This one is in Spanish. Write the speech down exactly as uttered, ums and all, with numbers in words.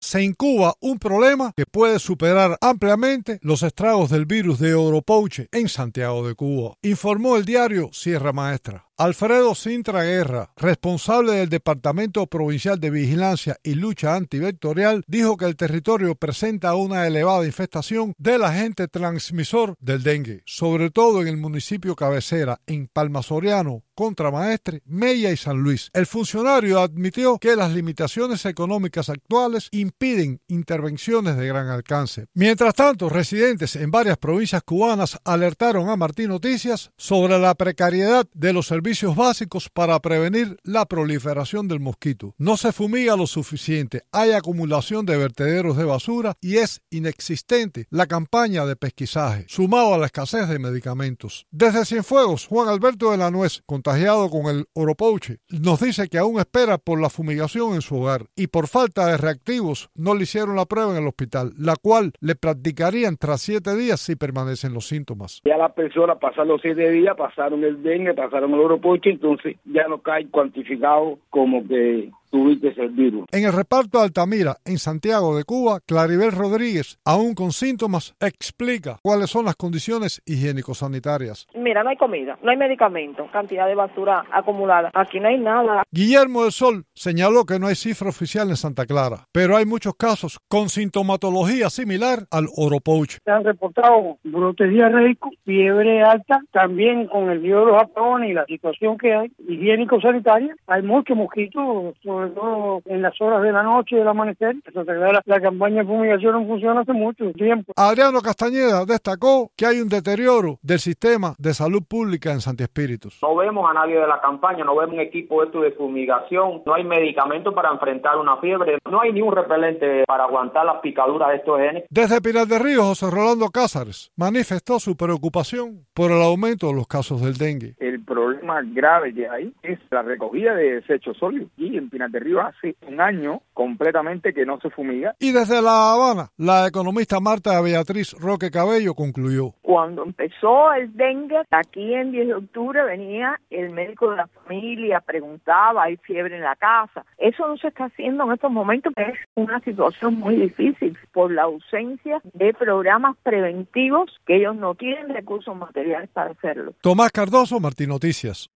se incuba un problema que puede superar ampliamente los estragos del virus de Oropouche en Santiago de Cuba, informó el diario Sierra Maestra. Alfredo Sintra Guerra, responsable del Departamento Provincial de Vigilancia y Lucha Antivectorial, dijo que el territorio presenta una elevada infestación del agente transmisor del dengue, sobre todo en el municipio cabecera, en Palma Soriano, Contramaestre, Mella y San Luis. El funcionario admitió que las limitaciones económicas actuales impiden intervenciones de gran alcance. Mientras tanto, residentes en varias provincias cubanas alertaron a Martín Noticias sobre la precariedad de los servicios básicos para prevenir la proliferación del mosquito. No se fumiga lo suficiente, hay acumulación de vertederos de basura y es inexistente la campaña de pesquisaje, sumado a la escasez de medicamentos. Desde Cienfuegos, Juan Alberto de la Nuez, contagiado con el Oropouche, nos dice que aún espera por la fumigación en su hogar y por falta de reactivos no le hicieron la prueba en el hospital, la cual le practicarían tras siete días si permanecen los síntomas. Ya las personas pasaron los siete días, pasaron el dengue, pasaron el Oropouche, entonces ya no cae cuantificado como que tuviste el virus. En el reparto de Altamira, en Santiago de Cuba, Claribel Rodríguez, aún con síntomas, explica cuáles son las condiciones higiénico-sanitarias. Mira, no hay comida, no hay medicamento, cantidad de basura acumulada. Aquí no hay nada. Guillermo del Sol señaló que no hay cifra oficial en Santa Clara, pero hay muchos casos con sintomatología similar al Oropouche. Se han reportado brotes diarreicos, fiebre alta, también con el virus de los apagones y la situación que hay higiénico-sanitaria. Hay muchos mosquitos, sobre todo en las horas de la noche y del amanecer. La, la campaña de fumigación no funciona hace mucho tiempo. Adriano Castañeda destacó que hay un deterioro del sistema de salud pública en Santi Espíritus. No vemos a nadie de la campaña, no vemos un equipo esto de fumigación, no hay medicamentos para enfrentar una fiebre, no hay ni un repelente para aguantar las picaduras de estos genes. Desde Pinar del Río, José Rolando Cázares manifestó su preocupación por el aumento de los casos del dengue. El problema grave que hay es la recogida de desechos sólidos y en Pinar del Río hace un año completamente que no se fumiga. Y desde La Habana, la economista Marta Beatriz Roque Cabello concluyó. Cuando empezó el dengue, aquí en diez de octubre venía el médico de la familia, preguntaba, hay fiebre en la casa. Eso no se está haciendo en estos momentos, es una situación muy difícil por la ausencia de programas preventivos que ellos no tienen recursos materiales para hacerlo. Tomás Cardoso, Martín Noticias.